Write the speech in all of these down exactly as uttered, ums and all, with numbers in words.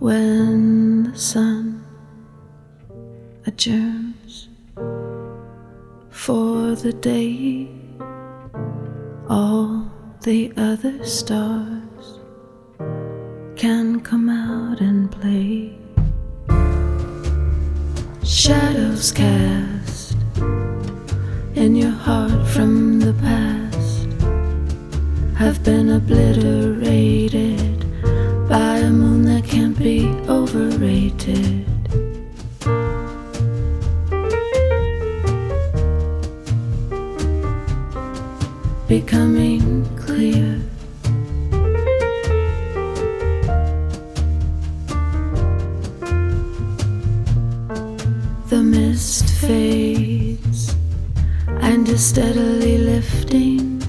when the sun adjourns for the day, all the other stars can come out and play. Shadows cast in your heart from the past have been obliterated by a moon that can't be overrated. Becoming clear, the mist fades and is steadily lifting,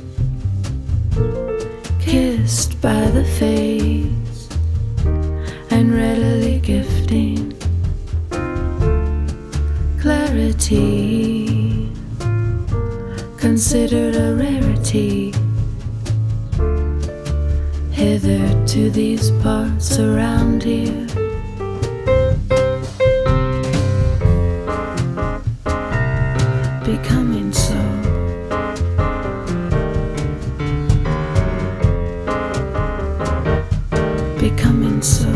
kissed by the face and readily gifting clarity, considered a rarity. Hitherto these parts around here becoming so. Becoming so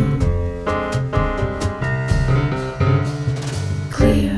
clear.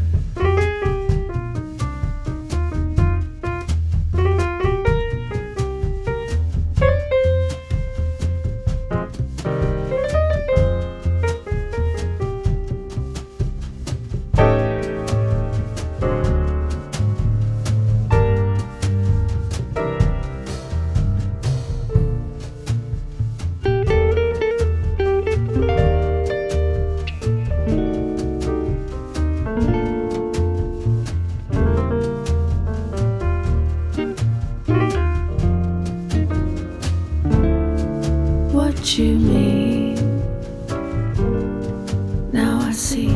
What you mean, now I see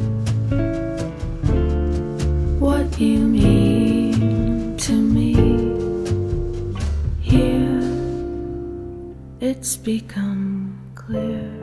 what you mean to me. Here it's become clear.